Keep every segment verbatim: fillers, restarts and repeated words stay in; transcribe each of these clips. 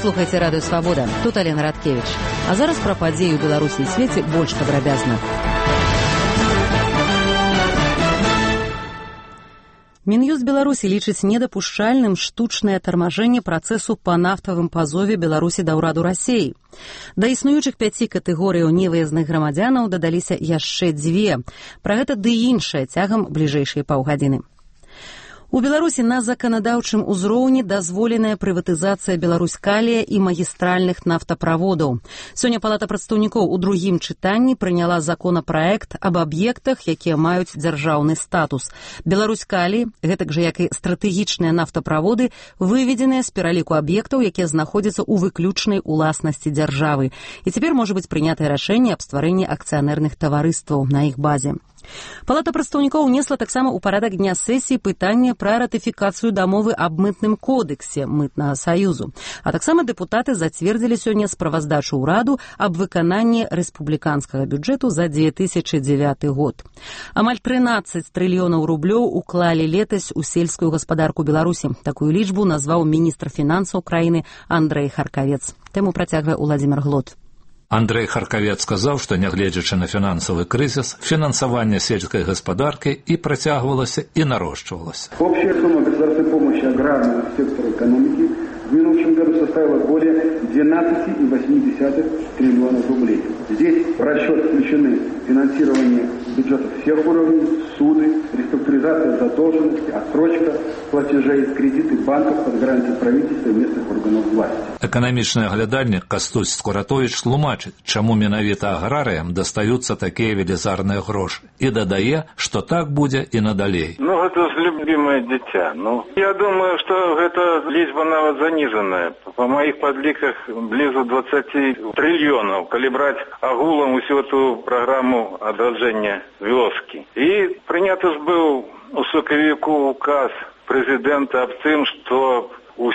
слухаеце радыё Свабода. Тут Алена Радкевіч. А зараз пра падзеі ў Беларусі і свеце больш падрабязна. Мін'юст Беларусі лічыць недапушчальным штучнае тармажэнне працэсу па нафтавым пазове Беларусі да ўраду Расіі. Да існуючых пяці катэгорыяў невыязных грамадзянаў дадаліся яшчэ дзве. Пра гэта ды іншае цягам бліжэйшай паўгадзіны. У Беларусі на заканадаўчым узроўні дазволеная прыватызацыя Беларуськалія і магістральных нафтаправодаў. Сёння Палата прадстаўнікоў у другім чытанні прыняла законапраект аб аб'ектах, якія маюць дзяржаўны статус. Беларуськалій, гэтак жа як і стратэгічныя нафтаправоды, выведзеныя з пераліку аб'ектаў, якія знаходзяцца ў выключнай уласнасці дзяржавы. І цяпер можа быць прынятае рашэнне аб стварэнні акцыянерных таварыстваў на іх базе. Палата прадстаўнікоў унесла таксама ў парадак дня сесіі пытанне пра ратыфікацыю дамовы аб мытным кодексе мытнага саюзу. А таксама дэпутаты зацвердзілі сёння справаздачу ўраду аб выкананні рэспубліканскага бюджэту за дзве тысячы дзевяты год. Амаль трынаццаць трыльёнаў рублёў уклалі летась у сельскую гаспадарку Беларусі. Такую лічбу назваў міністр фінансаў краіны Андрэй Харкавец. Тэму працягвае Уладзімир Глот. Андрэй Харкавец сказаў, што нягледзячы на фінансавы крызіс, фінансаванне сельскай гаспадаркі і працягвалася, і нарошчвалася. Общая сумма государственной помощи аграрному сектору экономики в минувшем году составила более двенадцать целых восемь десятых триллионов рублей. Здесь в расчет включены финансирование бюджетов всех уровней, суды, реструктуризация задолженности, отсрочка платежей, кредиты банков под гарантией правительства и местных органов власти. Эканамічны аглядальнік Кастусь Скуратович тлумачыць, чаму менавіта аграрыям дастаюцца такія велізарныя грошы. І дадае, што так будзе і надалей. Ну, гэта ж любимое дзіця. Ну, я думаю, што гэта лічба нават занижаная. По моих подліках близу двадцать триллионов, калі браць агулам усю эту программу адраджэння вёскі. І прыняты ж быў у сакавіку указ прэзідэнта аб тым, што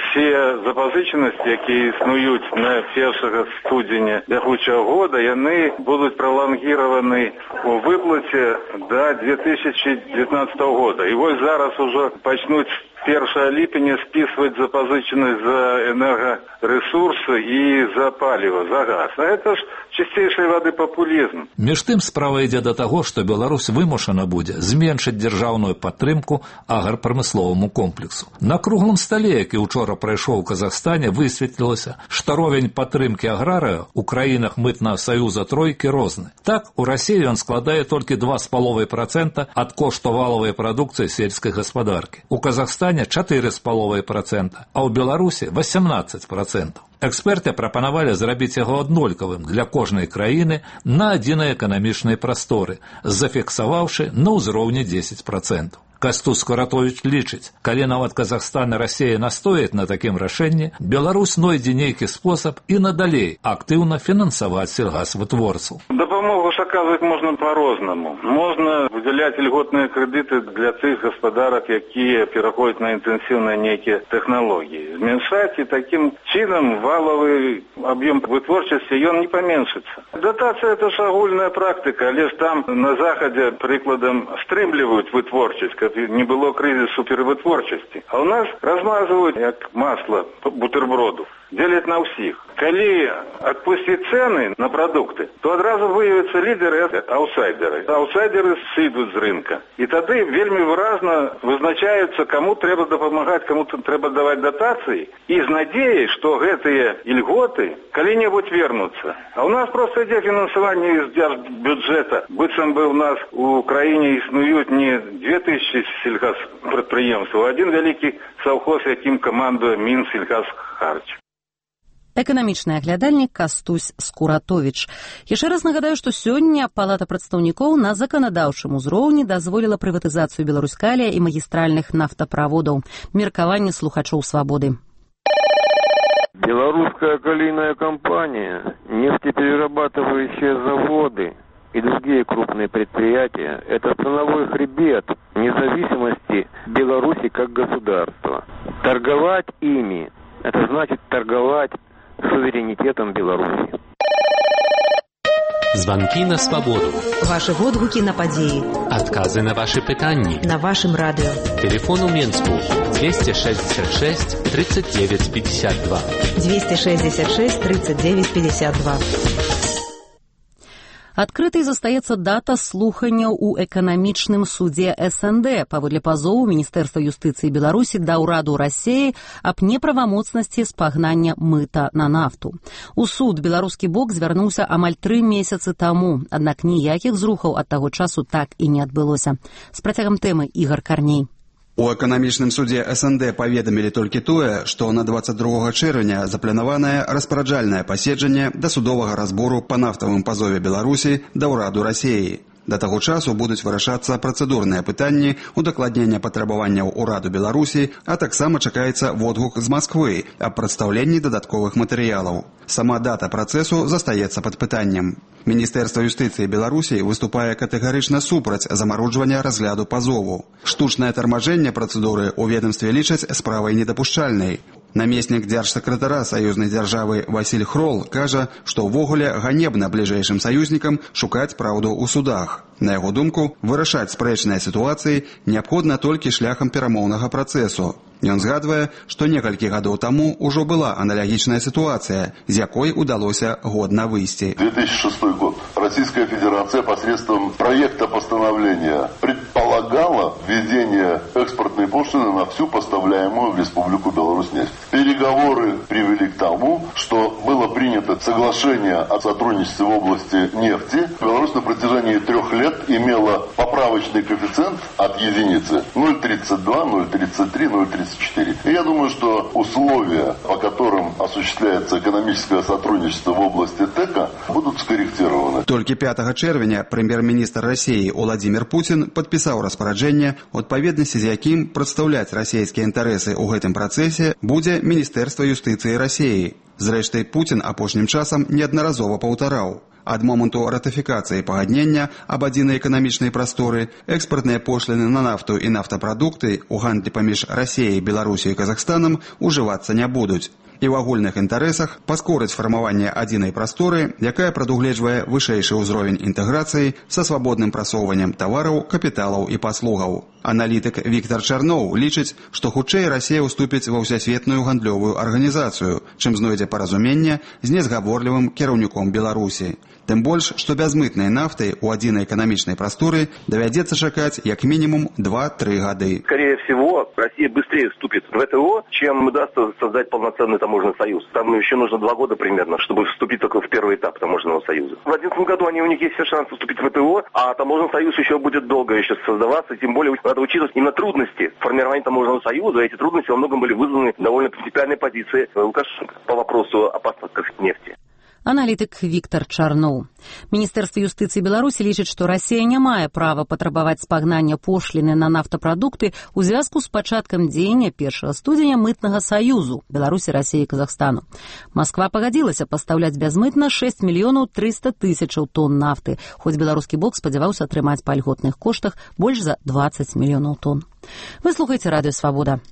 усе запазычанасці, якія існуюць на першага студзеня бягучага года, яны будуць пралангіраваны у выплаце да две тысячи девятнадцатого года. І вось зараз ужо пачнуць першага ліпеня спісваць запазычанасць за энергарэсурсы і за паліва, за газ. А это ж чысцейшай вады папулізм. Між тым справа ідзе да таго, што Беларусь вымушана будзе зменшыць дзяржаўную падтрымку аграпрамысловаму комплексу. На круглым стале, які учора прайшоў у Казахстане, высветлілася, што ровень падтрымкі аграрыяў у краінах мытнага саюза тройкі розны. Так, у Расіі ён складае толькі два з паловай працэнта ад кошту валавай прадукцыі сельскай гаспадаркі. У Казахстане чатыры з паловай працэнта, а ў Беларусі восемнадцать працэнтаў. Эксперты прапанавалі зрабіць яго аднолькавым для кожнай краіны на адзінай эканамічнай прасторы, зафіксаваўшы на ўзроўні дзесяць працэнтаў. Кастусь Скуратович лічыць, калі нават Казахстан і Расія настояць на такім рашэнні, Беларусь знойдзе нейкі спосаб і надалей актыўна фінансаваць сельгасвытворцаў. Дапамогу ж аказваць можна па-рознаму. Можна выдзяляць льготныя крэдыты для тых гаспадарак, якія пераходзяць на інтэнсіўныя нейкія тэхналогіі. Зменшаць і такім чынам валавы аб'ём вытворчасці ён не паменшыцца. Датацыя – это ж агульная практыка, але ж там на захадзе прыкладам стрымліваюць вытворчасць, не было кризису перавытворчасці. А у нас размазывают, як масло бутерброду, делят на ўсіх. Калі адпусціць цены на продукты, то адразу выявяцца лідеры і аутсайдеры. Аутсайдеры сыдуць з рынка. І тады вельмі выразна вызначаецца, каму трэба дапамагаць, каму трэба даваць датацыі, і з надзеяй, што гэтыя ільготы калі-небудзь вернуцца. А у нас просто ідзе фінансаванне з дзяржбюджэта. Быццам бы у нас у краіне існуюць не две тысячи сельгазпрадпрыемстваў, а адзін вялікі саўхоз, якім камандуе Мінсельгазхарч. Эканамічны аглядальнік Кастусь Скуратович. Яшчэ раз нагадаю, што сёння Палата прадстаўнікоў на заканадаўчым узроўні дазволіла прыватызацыю Беларуськалія і магістральных нафтаправодаў. Меркаванне слухачоў Свабоды. Белорусская калийная компания, нефтеперерабатывающие заводы и другие крупные предприятия – это становой хребет независимости Беларуси как государства. Торговать ими – это значит торговать суверенитетом Беларуси. Звонки на свободу. Ваши водгуки на подеи. Отказы на ваши пытанни. На вашем радио. Телефон у Менску двести шестьдесят шесть тридцать девять пятьдесят два. двести шестьдесят шесть тридцать девять пятьдесят два. Адкрытай застаецца дата слухання ў эканамічным судзе эс эн дэ паводле пазову Міністэрства юстыцыі Беларусі да ўраду Расіі аб неправамоцнасці спагнання мыта на нафту. У суд беларускі бок звярнуўся амаль тры месяцы таму, аднак ніякіх зрухаў ад таго часу так і не адбылося. З працягам тэмы Ігар Карней. У эканамічным судзе эс эн дэ паведамілі толькі тое, што на дваццаць другога чэрвеня запланаванае распараджальнае паседжанне да судовага разбору па нафтавым пазове Беларусі да ўраду Расіі. Да таго часу будуць вырашацца працэдурныя пытанні удакладнення патрабаванняў ураду Беларусі, а таксама чакаецца водгук з Масквы аб прадстаўленні дадатковых матэрыялаў. Сама дата працэсу застаецца пад пытаннем. Міністэрства юстыцыі Беларусі выступае катэгарычна супраць замароджвання разгляду пазову. Штучнае тармажэнне працэдуры ў ведамстве лічаць справай недапушчальнай. Намеснік дзяржсакратара саюзнай дзяржавы Васіль Хрол кажа, што ўвогуле ганебна бліжэйшым саюзнікам шукаць праўду ў судах. На яго думку, вырашаць спрэчныя сітуацыі неабходна толькі шляхам перамоўнага працэсу. Ён згадвае, што некалькі гадоў таму ўжо была аналагічная ситуация, з якой удалося годно выйти. две тысячи шестой год. Российская Федерация посредством проекта постановления предполагала введение экспортной пошлины на всю поставляемую в Республику Беларусь нефть. Переговоры привели к тому, что было принято соглашение о сотрудничестве в области нефти. Беларусь на протяжении трех лет имела поправочный коэффициент от единицы ноль тридцать два, ноль тридцать три, ноль тридцать четыре. И я думаю, что условия, по которым осуществляется экономическое сотрудничество в области ТЭКа, будут скорректированы. Только пятага чэрвеня прэм'ер-міністр России Владимир Путин подписал распараджэнне, адпаведнасці з якім прадстаўляць расійскія інтарэсы ў гэтым працэсе будзе Міністэрства юстыцыі России. Зрэшты, Путин апошнім часам неаднаразова паўтараў. Ад моманту ратыфікацыі пагаднення аб адзінай эканамічнай прасторы экспартныя пошліны на нафту і нафтапрадукты ў гандлі паміж Расіяй, Беларусі і Казахстанам ужывацца не будуць. І ў агульных інтарэсах паскорыць фармаванне адзінай прасторы, якая прадугледжвае вышэйшы ўзровень інтэграцыі са свабодным прасоўваннем тавараў, капіталаў і паслугаў. Аналітык Віктор Чарноў лічыць, што хутчэй Расія ўступіць ва ўсесветную гандлёвую арганізацыю, чым знойдзе паразуменне з незгаворлівым кіраўніком Беларусі. Тым больш, што бязмытнай нафты ў адзінай эканамічнай прасторы давядзецца чакаць як минимум два-три гады. Скорее всего, Россия быстрее вступит в ВТО, чем удастся создать полноценный таможенный союз. Там еще нужно два года примерно, чтобы вступить только в первый этап таможенного союза. В две тысячи одиннадцатом году они, у них есть все шансы вступить в ВТО, а таможенный союз еще будет долго еще создаваться, тем более надо учитывать именно трудности формирования таможенного союза. Эти трудности во многом были вызваны довольно принципиальной позицией Лукашенко по вопросу о поставках нефти. Аналітык Віктор Чарноў. Міністэрства юстыцыі Беларусі лічыць, што Расія не мае права патрабаваць спагнання пошліны на нафтапрадукты ў звязку з пачаткам дзеяння першага студзеня мытнага саюзу Беларусі, Расіі і Казахстану. Масква пагадзілася пастаўляць бязмытна шэсць мільёнаў трыста тысячаў тонн нафты, хоць беларускі бок спадзяваўся атрымаць па льготных коштах больш за дваццаць мільёнаў тонн. Вы слухаеце радыё Свабода.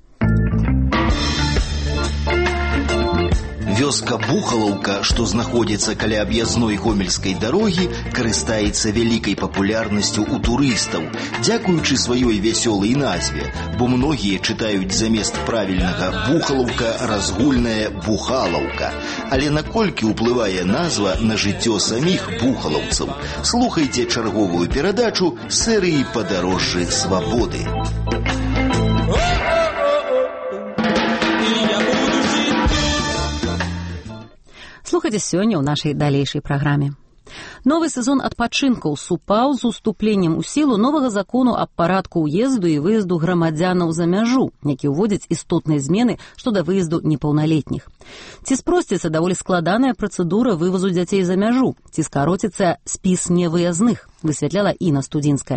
Вёска Бухалаўка, што знаходзіцца каля аб'язной гомельскай дарогі, карыстаецца вялікай папулярнасцю ў турыстаў, дзякуючы сваёй вясёлай назве, бо многія чытаюць замест правільнага Бухалаўка разгульнае Бухалаўка. Але наколькі ўплывае назва на жыццё саміх бухалаўцаў? Слухайце чарговую перадачу серыі «Падарожжы свабоды». Слухайце сёння ў нашай далейшай праграме. Новы сезон адпачынкаў супаў з уступленнем у сілу новага закону аб парадку ўезду і выезду грамадзянаў за мяжу, які ўводзіць істотныя змены што да выезду непаўналетніх. Ці спросціцца даволі складаная працэдура вывазу дзяцей за мяжу, ці скароціцца спіс невыязных, высвятляла Інна Студзінская.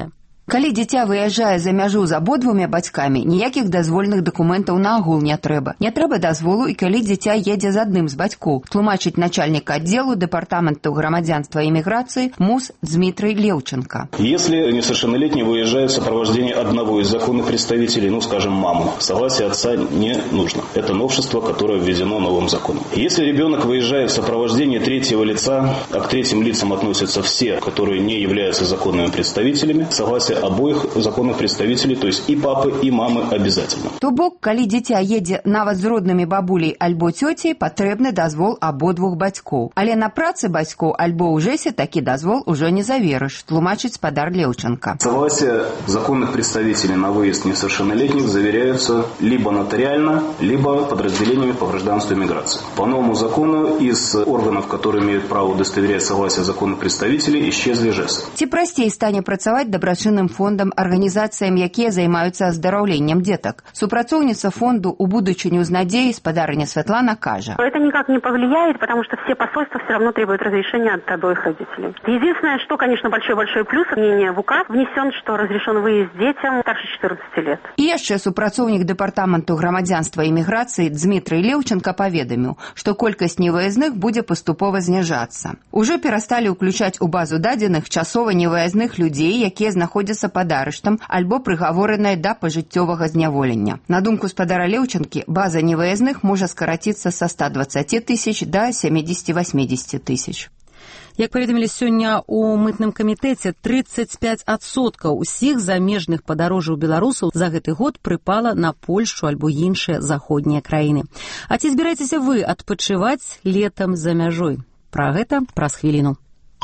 Калі дзіця выязджае за мяжу з абодвумі бацькамі, ніякіх дазвольных дакументаў наогул не трэба. Не трэба дазволу і калі дзіця едзе з адным з бацькоў, тлумачыць начальнік аддзелу Дэпартаменту грамадзянства і міграцыі МУС Дмитрий Левченко. Если несовершеннолетний выезжает в сопровождении одного из законных представителей, ну, скажем, мамы, согласие отца не нужно. Это новшество, которое введено новым законом. Если ребенок выезжает в сопровождении третьего лица, а к третьим лицам относятся все, которые не являются законными представителями, согласие обоих законных представителей, то есть и папы, и мамы обязательно. То бок, калі дзіця едзе нават з роднымі бабуляй альбо цёцяй, патрэбны дазвол абодвух бацькоў. Але на працы бацькоў альбо ў жэсе такі дазвол ужо не заверыш, тлумачыць спадар Левченко. Согласие законных представителей на выезд несовершеннолетних заверяются либо нотариально, либо подразделениями по гражданству и миграции. По новому закону из органов, которые имеют право удостоверять согласие законных представителей, исчезли жэсы. Ці прасцей стане працаваць дабрачынным фондам, арганізацыям, якія займаюцца аздараўленнем дзетак. Супрацоўніца фонду у будучыню з надзеяй спадарыня Святлана кажа. Это никак не повлияет, потому что все посольства все равно требуют разрешения от обоих родителей. Единственное, что, конечно, большой-большой плюс, мнение в указ внесен, что разрешен выезд детям старше четырнадцати лет. І яшчэ супрацоўнік Дэпартаменту грамадзянства і міграцыі Дмитрий Левченко паведаміў, што колькасць невыязных будзе паступова зніжацца. Ужо перасталі ўключаць у базу дадзеных часова невыязных людзей, якія знаходзяцца пад арыштам альбо прыгавораныя да пажыццёвага зняволення. На думку спадара Левченкі, база невыязных можа скараціцца са ста дваццаці тысяч да сямидесяти-восьмидесяти тысяч. Як паведамілі сёння ў мытным камітэце, тридцать пять адсоткаў усіх замежных падарожжаў беларусаў за гэты год прыпала на Польшчу альбо іншыя заходнія краіны. А ці збіраецеся вы адпачываць летам за мяжой? Пра гэта праз хвіліну.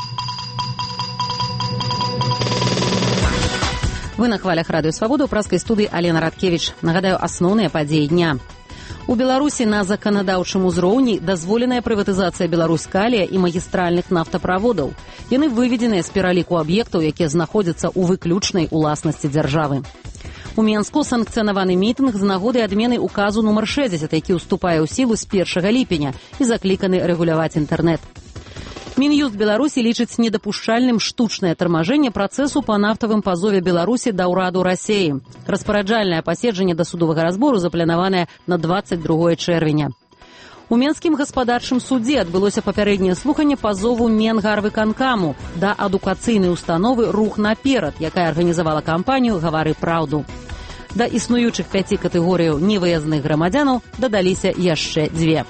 Вы на хвалях Радыё Свабода, у праскай студыі Алена Радкевіч. Нагадаю, асноўныя падзеі дня. У Беларусі на заканадаўчым узроўні дазволеная прыватызацыя Беларуськалія і магістральных нафтаправодаў. Яны выведзеныя з пераліку аб'ектаў, якія знаходзяцца ў выключнай уласнасці дзяржавы. У Менску санкцыянаваны мітынг з нагоды адмены указу нумар шэсцьдзесят, які ўступае ў сілу з першага ліпеня і закліканы рэгуляваць інтэрнэт. Мін'юст Беларусі лічыць недапушчальным штучнае тармажэнне працэсу па нафтавым пазове Беларусі да ўраду Расеі. Распараджальнае паседжанне да судовага разбору запланаванае на двадцать другое чэрвеня. У Менскім гаспадарчым судзе адбылося папярэдняе слуханне пазову Менгарвыканкаму да адукацыйнай установы «Рух наперад», якая арганізавала кампанію «Гавары праўду». Да існуючых пяці катэгорыяў невыязных грамадзянаў дадаліся яшчэ дзве.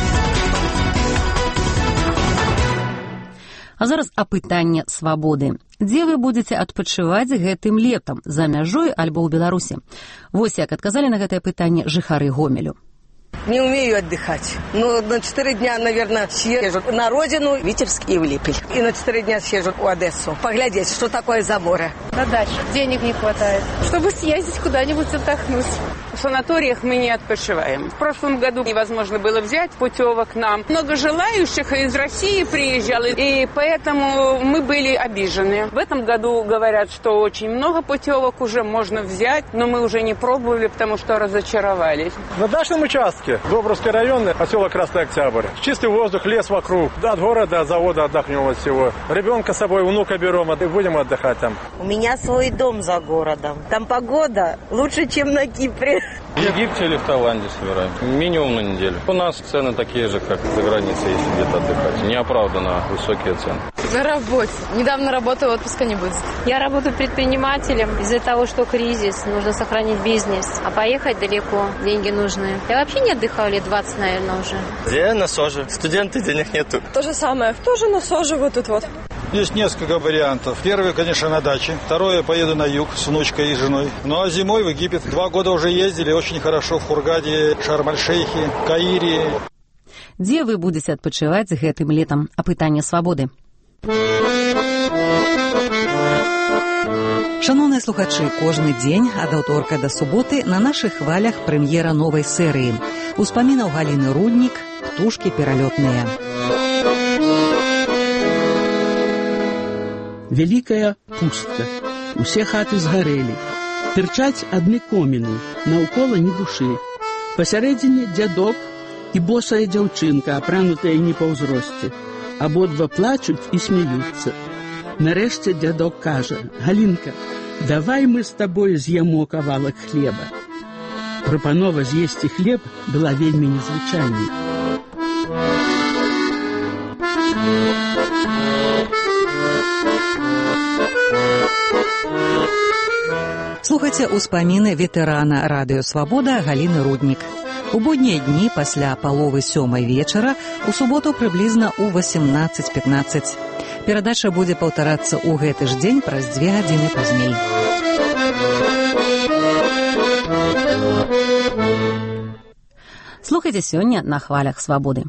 А зараз апытанне свабоды. Дзе вы будзеце адпачываць гэтым летам, за мяжой альбо ў Беларусі? Вось як адказалі на гэтае пытанне жыхары Гомелю. Не умею отдыхать. Ну, на четыре дня, наверное, съезжу на родину, Витебск и в Липель. И на четыре дня съезжу в Одессу. Поглядеть, что такое за море. На дачу. Денег не хватает, чтобы съездить куда-нибудь отдохнуть. В санаториях мы не отпочиваем. В прошлом году невозможно было взять путевок нам. Много желающих из России приезжало, и поэтому мы были обижены. В этом году говорят, что очень много путевок уже можно взять, но мы уже не пробовали, потому что разочаровались. На дачном участке, Добровский район, поселок Красный Октябрь. Чистый воздух, лес вокруг. Да, от города, от завода отдохнем от всего. Ребенка с собой, внука берем, и будем отдыхать там. У меня свой дом за городом. Там погода лучше, чем на Кипре. В Египте или в Таиланде собираем. Минимум на неделю. У нас цены такие же, как за границей, если где-то отдыхать. Неоправданно высокие цены. На работе. Недавно работаю, отпуска не будет. Я работаю предпринимателем. Из-за того, что кризис, нужно сохранить бизнес. А поехать далеко, деньги нужны. Я вообще не отдыхаю лет двадцать, наверное, уже. Я на СОЖе. Студенты, денег нету. То же самое. Тоже на СОЖе вот тут вот. Есть несколько вариантов. Первый, конечно, на даче. Второе, поеду на юг с внучкой и женой. Ну а зимой в Египет. Два года уже ездили, очень хорошо в Хургаде, Шарм-эль-Шейхе, Каире. Дзе вы будете адпачываць гэтым летам? Апытанне свабоды. Шановныя слухачы, кожны дзень ад аўторка да суботы на нашых хвалях прэм'ера новай серыі. Успамінаў Галіны Руднік, птушкі пералётныя. Вялікая пустка. Усе хаты згарэлі. Тырчаць адны коміны, наўкола ні душы. Пасярэдзіне дзядок і босая дзяўчынка, апранутая не па ўзросце. Абодва плачуць і смяюцца. Нарэшце дзядок кажа: «Галінка, давай мы с тобой з'емо кавалак хлеба. Прапанова з'есці хлеб была вельмі незвычайнай. Слухайце ўспаміны ветэрана радыё «Свабода» Галіны Руднік. У буднія дні пасля паловы сёмай вечара, у суботу прыблізна ў васемнаццаць пятнаццаць. Перадача будзе паўтарацца ў гэты ж дзень праз дзве гадзіны пазней. Слухайце сёння на хвалях «Свабоды».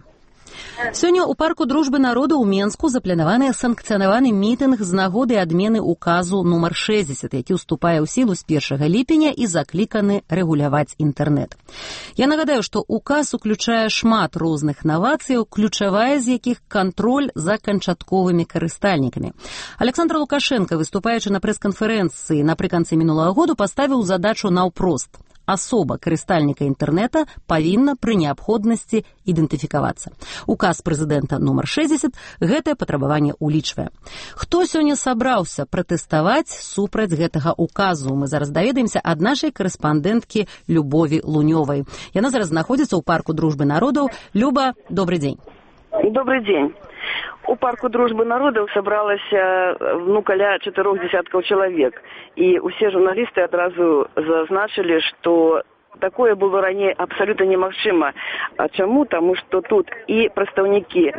Сёння ў парку дружбы народа ў Менску запланаваны санкцыянаваны мітынг з нагоды адмены указу нумар шэсцьдзесят, які ўступае ў сілу з першага ліпеня і закліканы рэгуляваць інтэрнэт. Я нагадаю, што указ уключае шмат розных навацыяў, ключавая з якіх кантроль за канчатковымі карыстальнікамі. Александр Лукашенко, выступаючы на прэс-канферэнцыі напрыканцы мінулага году, паставіў задачу наўпрост. Асоба карыстальніка інтэрнэта павінна пры неабходнасці ідэнтыфікавацца. Указ прэзідэнта нумар шэсцьдзесят гэтае патрабаванне ўлічвае. Хто сёння сабраўся пратэставаць супраць гэтага указу? Мы зараз даведаемся ад нашай корэспандэнткі Любові Лунёвай. Яна зараз знаходзіцца ў парку дружбы народаў. Люба, добры дзень. Добрый день. У парку дружбы народов собралася ну, каля чатырох десяткаў чалавек. І усе журналісты адразу зазначылі, што такое было раней абсолютно немагчыма. А чаму? Таму што тут і прадстаўнікі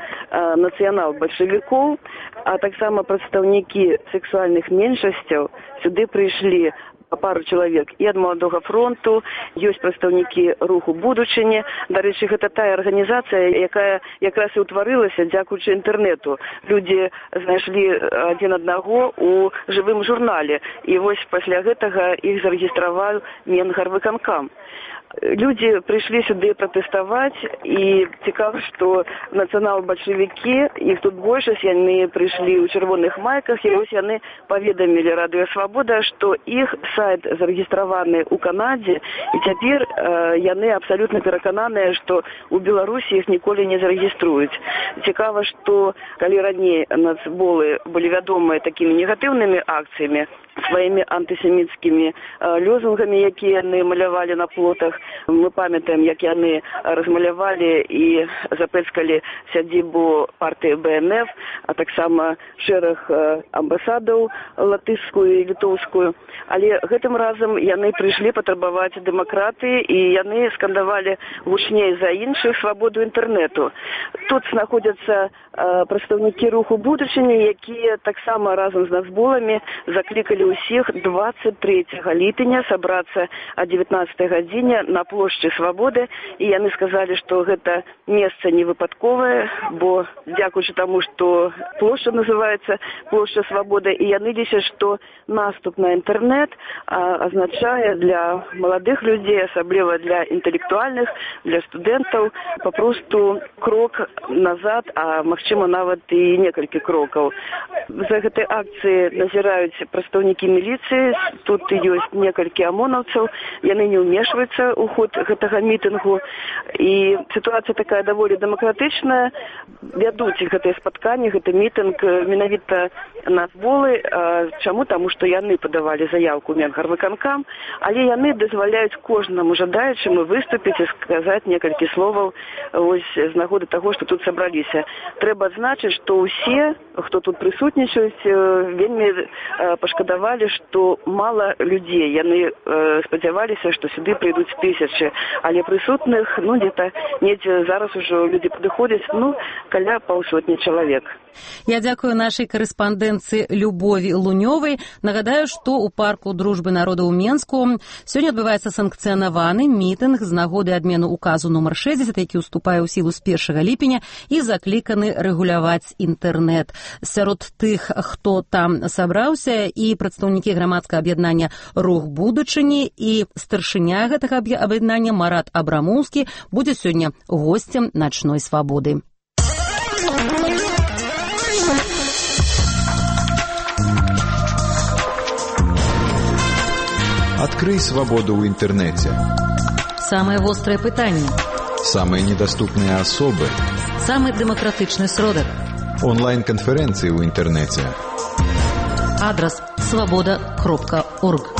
нацыянал-бальшавікоў, а таксама прадстаўнікі сексуальных меншасцяў сюды прыйшлі пару чалавек і ад Маладога фронту, ёсць прадстаўнікі руху будучыні. Дарэчы, гэта тая арганізацыя, якая якраз і ўтварылася дзякуючы інтэрнэту. Людзі знайшлі адзін аднаго ў жывым журнале, і вось пасля гэтага іх зарэгістраваў Менгарвыканкам. Людзі прыйшлі сюды пратэставаць, і цікава, што нацыянал-бальшавікі, іх тут большасць, яны прыйшлі ў чырвоных майках, і вось яны паведамілі радыё «Свабода», што іх сайт зарэгістраваны ў Канадзе, і цяпер э, яны абсалютна перакананыя, што ў Беларусі іх ніколі не зарэгіструюць. Цікава, што калі раней нацболы былі вядомыя такімі негатыўнымі акцыямі, сваімі антысеміцкімі э, лёзунгамі, якія яны малявалі на плотах. Мы памятаем, як яны размалявалі і запэцкалі сядзібу партыі бэ эн эф, а таксама шэраг э, амбасадаў латышскую і літоўскую. Але гэтым разам яны прыйшлі патрабаваць дэмакратыі, і яны скандавалі гучней за іншых свабоду інтэрнэту. Тут знаходзяцца э, прадстаўнікі руху будучыні, якія таксама разам з нацболамі заклікалі ўсіх дваццаць трэцяга ліпеня сабрацца о дзевятнаццатай гадзіне на плошчы Свабоды, і яны сказалі, што гэта месца не выпадковае, бо дзякуючы таму, што плошча называецца плошча Свабоды, і яны лічаць, што наступ на інтэрнэт а, азначае для маладых людзей, асабліва для інтэлектуальных, для студэнтаў, папросту крок назад, а магчыма нават і некалькі крокаў. За гэтай акцыі назіраюць прадстаўнікі міліцыі, тут ёсць некалькі амонаўцаў, яны не ўмешваюцца ў ход гэтага мітынгу, і сітуацыя такая даволі дэмакратычная. Вядуць гэтыя спатканні, гэты мітынг менавіта нацболы. Чаму? Таму што яны падавалі заяўку ў Менгарвыканкам, але яны дазваляюць кожнаму жадаючаму выступіць і сказаць некалькі словаў ось з нагоды таго, што тут сабраліся. Трэба адзначыць, што ўсе, хто тут прысутнічаюць, вельмі пашкадавалі, што мала людзей. Яны э, спадзяваліся, што сюды прыйдуць тысячы, але прысутных, ну, где-то недзе зараз ужо людзі падыходзяць, ну, каля паўсотні чалавек. Я дзякую нашай корэспандэнцыі Любові Лунёвай. Нагадаю, што ў парку дружбы народа ў Менску сёння адбываецца санкцыянаваны мітынг з нагоды адмены указу нумар шэсцьдзесят, які ўступае ў сілу з першага ліпеня, і закліканы рэгуляваць інтэрнэт. Сярод тых, хто там сабраўся, і прадстаўнікі грамадскага аб'яднання «Рух будучыні», і старшыня гэтага аб'яднання Марат Абрамоўскі будзе сёння госцем начной свабоды. Открой свободу в интернете. Самое вострое пытание. Самые недоступные особы. Самый демократичный сродок. Онлайн-конференции в интернете. Адрес свобода кропка орг.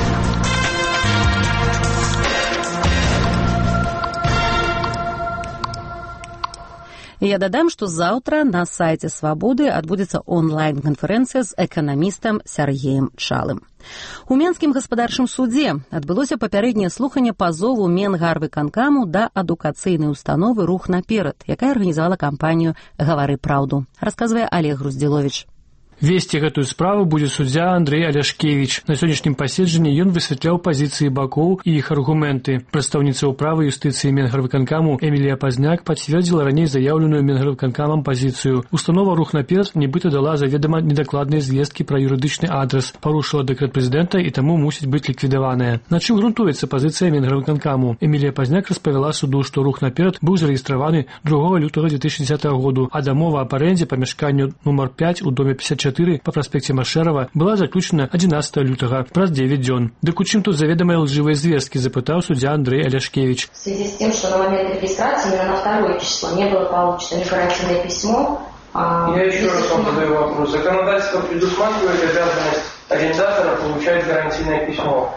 Я дадам, што заўтра на сайце «Свабоды» адбудзецца онлайн-канферэнцыя з эканамістам Сяргеем Чалым. У Менскім гаспадарчым судзе адбылося папярэдняе слуханне пазову Менгарвыканкаму да адукацыйнай установы «Рух наперад», якая арганізавала кампанію «Гавары праўду». Расказвае Олег Груздзіловіч. Весці гэтую справу будзе суддзя Андрэй Аляшкевіч. На сённяшнім паседжанні ён высвятляў пазіцыі бакоў і іх аргументы. Прадстаўніца ўправы юстыцыі Менгарвыканкаму Эмілія Пазняк пацвердзіла раней заяўленую Менгарвыканкамам пазіцыю. Установа «Рух наперад» нібыта дала заведама недакладныя звесткі пра юрыдычны адрас, парушыла дэкрэт прэзідэнта і таму мусіць быць ліквідаваная. На чым грунтуецца пазіцыя Менгарвыканкаму? Эмілія Пазняк распавяла суду, што «Рух наперад» быў зарэгістраваны другога лютага две тысячи дзесятого году, а дамова аб арэндзе памяшканню нумар пяць у доме пятьдесят четыре па праспекце Машэрава была заключена адзінаццатага лютага, праз девять дзён. Дык у чым тут заведамыя лжывыя звесткі, запытаў суддзя Андрэй Аляшкевич. В связи с тем, что на момент регистрации именно на второе число не было получено гарантийное письмо. А... Я еще раз вам задаю вопрос. Законодательство предусматривает обязанность арендатора получать гарантийное письмо?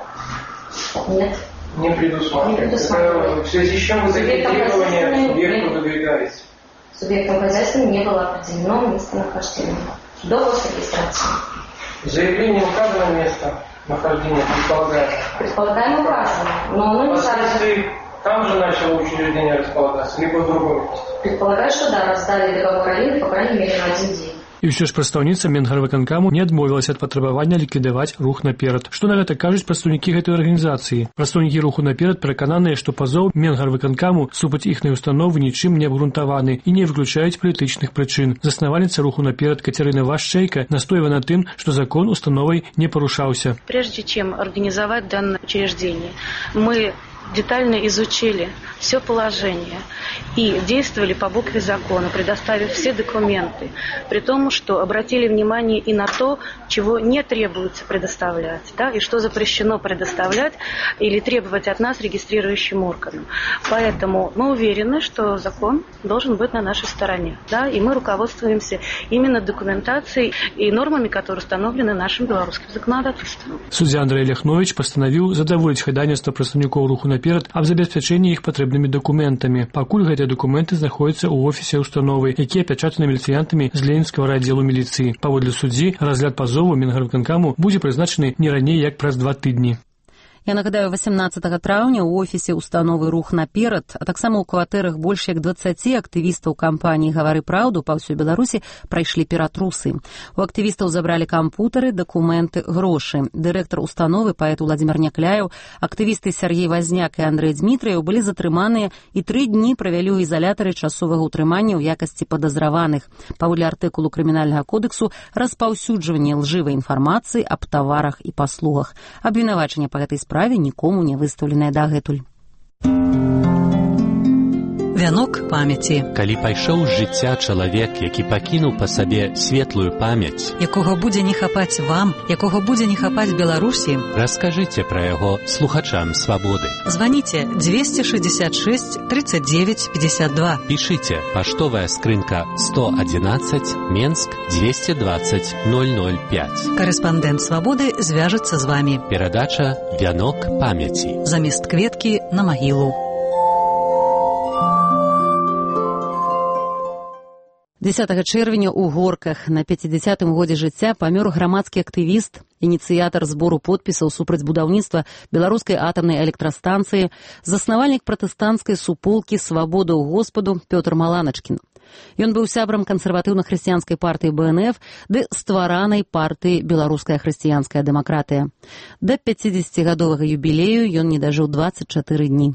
Нет. Не предусматривает. Не предусматривает. В связи с чем вы такие требования субъекту выдвигаете? Субъектом хозяйства не было определено местонахождение до регистрации. В заявлении указано место нахождения, предполагаемо. Предполагаемо указано, но оно не соответствует. Там же начало учреждение располагаться, либо в другом месте? Предполагаю, что да, раздали договор аренды, по крайней мере, на один день. І ўсё ж прадстаўніца Менгарвыканкаму не адмовілася ад патрабавання ліквідаваць «Рух наперад». Што на гэта кажуць прадстаўнікі гэтай арганізацыі? Прадстаўнікі «Руху наперад» перакананыя, што пазоў Менгарвыканкаму супраць іхнай установы нічым не абгрунтаваны і не выключаюць палітычных прычын. Заснавальніца «Руху наперад» Кацярына Вашчэйка настойвае на тым, што закон установай не парушаўся. Прежде чем организовать данное учреждение, мы детально изучили все положение и действовали по букве закона, предоставив все документы, при том, что обратили внимание и на то, чего не требуется предоставлять, да, и что запрещено предоставлять или требовать от нас регистрирующим органам. Поэтому мы уверены, что закон должен быть на нашей стороне, да, и мы руководствуемся именно документацией и нормами, которые установлены нашим белорусским законодательством. Суддзя Андрэй Ляхновіч пастанавіў задаволіць хадайніцтва прадстаўнікоў «Руху наперад» аб забеспячэнні іх патрэбнымі дакументамі. Пакуль гэтыя дакументы знаходзяцца ў офісе установы, якія апячатаны міліцыянтамі з Ленінскага райаддзелу міліцыі. Паводле суддзі, разгляд пазову Менгарвыканкаму будзе прызначаны не раней як праз два тыдні. Я нагадаю, восемнадцатого траўня ў офісе установы «Рух наперад», а таксама ў кватэрах больш як дваццаці актывістаў кампаніі «Гавары праўду» па ўсёй Беларусі прайшлі ператрусы. У актывістаў забралі кампутары, дакументы, грошы. Дырэктар установы, паэт Уладзімір Някляеў, актывісты Сяргей Вазняк і Андрэй Дзмітрыяў былі затрыманыя і тры дні правялі ў ізалятары часовага ўтрымання ў якасці падазраваных. Паводле артыкулу крымінальнага кодексу распаўсюджванне лжывай інфармацыі аб таварах і паслугах. Абвінавачанне па гэтай справе нікому не выстаўленае дагэтуль. Вянок памяці. Калі пайшоў з жыцця чалавек, які пакінуў па сабе светлую памяць, якога будзе не хапаць вам, якога будзе не хапаць Беларусі, раскажыце пра яго слухачам «Свабоды». Званіце двести шестьдесят шесть тридцать девять пятьдесят два. Пішыце паштовая скрынка сто одиннадцать, Менск двести двадцать ноль ноль пять. Карэспандэнт «Свабоды» звяжацца з вамі. Перадача «Вянок памяці». Замест кветкі на магілу. дзесятага чэрвеня ў Горках на пяцідзясятым годзе жыцця памёр грамадскі актывіст, ініцыятар збору подпісаў супраць будаўніцтва беларускай атамнай электрастанцыі, заснавальнік пратэстанцкай суполкі «Свабода ў Господу» Пётр Маланачкін. Ён быў сябрам кансерватыўна-хрысціянскай партыі Бэ Эн Эф ды стваранай партыі «Беларуская хрысціянская дэмакратыя». Да пяцідзесяцігадовага юбілею ён не дажыў дваццаць чатыры дні.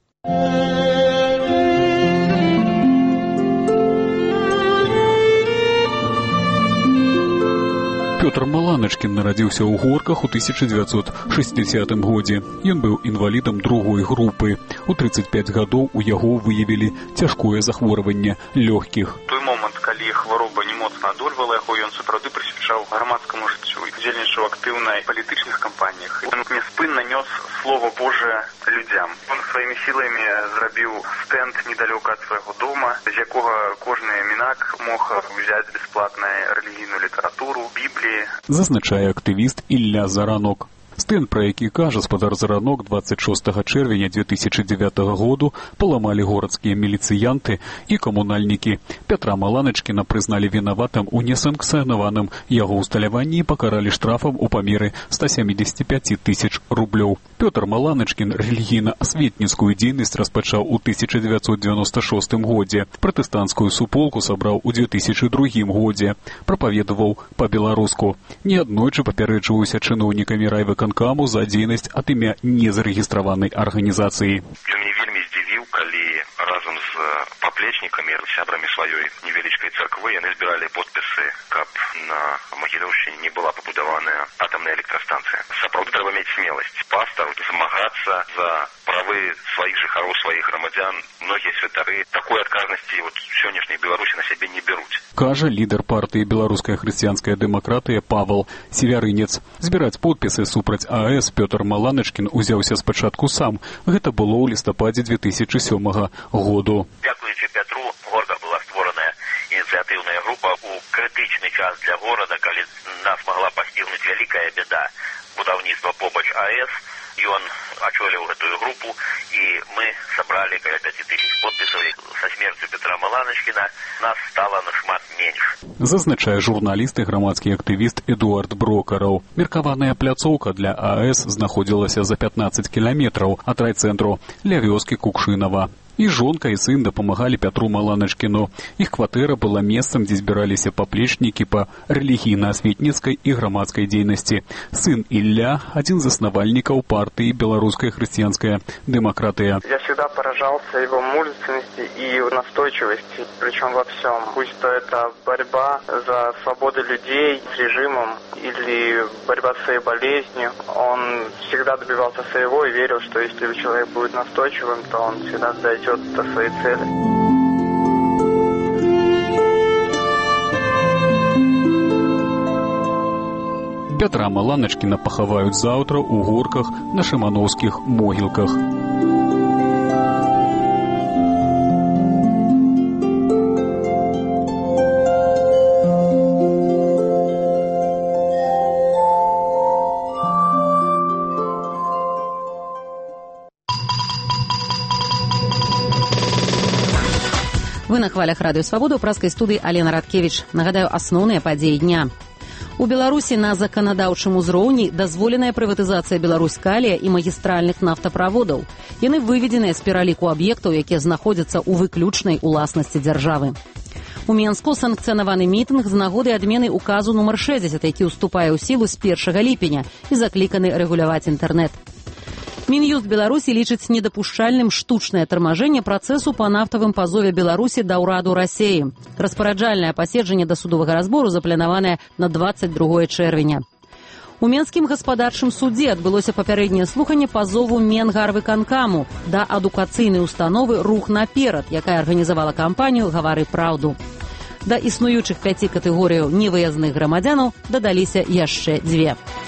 Пётр Маланачкін нарадзіўся ў Горках у тысяча дзевяцьсот шэсцідзясятым годзе. Ён быў інвалідам другой групы. У тридцаць пяць гадоў у яго выявілі цяжкое захворванне лёгкіх. Той момант, калі хвароба не моцна адольвала яго, ён сапраўды прысвячаў грамадскаму жыццю, удзельнічаў актыўна ў палітычных кампаніях. Ён няспынна нёс Слово Божие людзям. Он сваімі сіламі зрабіў стэнд недалёка ад свайго дома, з якога кожны мінак мог взяць бясплатную рэлігійную літаратуру, Бібліі. Зазначае актывіст Ілля Заранок. Стэнд, пра які кажа спадар Заранок, двадцать шостага чэрвеня две тысячи девятого году паламалі горадскія міліцыянты і камунальнікі. Пятра Маланачкіна прызналі вінаватым у несанкцыянаваным яго усталяванні і пакаралі штрафам у памеры ста семидесяти пяти тысяч рублёў. Пётр Маланачкін рэлігійна-асветніцкую дзейнасць распачаў у тысяча девятьсот девяносто шостым годзе. Пратэстанцкую суполку сабраў у две тысячи другім годзе. Прапаведаваў па-беларуску. Неаднойчы папярэджваўся чыноўнікамі райвыканкаму за дзейнасць ад імя незарэгістраванай арганізацыі. Ён мяне вельмі здзівіў, калі разам з паплечнікамі, сябрамі сваёй невялічкай царквы яны збіралі подпісы, каб на Магілёўшчыне не была пабудаваная атамная электрастанцыя. Сапраўды трэба мець смеласць. Пастар змагацца за правы сваіх жыхароў, сваіх грамадзян. Многія святары такой адказнасці вот сённяшняй Беларусі на сябе не бяруць. Кажа лідар партыі «Беларуская хрысціянская дэмакратыя» Павел Севярынец. Збіраць подпісы супраць АЭС Пётр Маланачкін узяўся спачатку сам. Гэта было ў лістападзе две тысячи сёмага году. Дзякуючы Петру горда была створаная ініцыятыўная група у крытычны час для горада, калі нас могла пастігнуць вялікая бяда будаўніцтва побач АЭС. Ён ачоліў гэтую групу, і мы сабралі каля пяти тысяч подпісаў. Са смерцю Петра Маланачкіна нас стала нашмат менш. Зазначае журналіст і грамадскі актывіст Эдуард Брокараў. Меркаваная пляцоўка для АЭС знаходзілася за пятнадцать кіламетраў ад райцэнтру ля вёскі Кукшынава. І жонка, і сын дапамагалі Пятру Маланачкіну. Іх кватэра была месцам, дзе збіраліся паплечнікі па рэлігійна-асветніцкай і грамадскай дзейнасці. Сын Ілля – адзін з заснавальнікаў партыі «Беларуская хрысціянская дэмакратыя». Я всегда поражался его мужественности и настойчивости, причем во всем. Пусть то это борьба за свободу людей с режимом или борьба с своей болезнью, он всегда добивался своего и верил, что если человек будет настойчивым, то он всегда дойдет до своей цели. Пятра Маланачкіна пахаваюць заўтра ў горках на шымановскіх могілках. Вы на хвалях радыё Свабода, ў праскай студыі Алена Радкевіч. Нагадаю, асноўныя падзеі дня. У Беларусі на заканадаўчым узроўні дазволеная прыватызацыя Беларуськалія і магістральных нафтаправодаў. Яны выведзеныя з пераліку аб'ектаў, якія знаходзяцца ў выключнай уласнасці дзяржавы. У Менску санкцыянаваны мітынг з нагоды адмены указу нумар шэсцьдзесят, які ўступае ў сілу з першага ліпеня і закліканы рэгуляваць інтэрнэт. Мін'юст Беларусі лічыць недапушчальным штучнае тармажэнне працэсу па нафтавым пазове Беларусі да ўраду Расеі. Распараджальнае паседжанне дасудовага разбору запланаванае на двадцать другое чэрвеня. У Менскім гаспадарчым судзе адбылося папярэдняе слуханне пазову Менгарвыканкаму да адукацыйнай установы «Рух наперад», якая арганізавала кампанію «Гавары праўду». Да існуючых пяці катэгорыяў невыязных грамадзянаў дадаліся яшчэ дзве.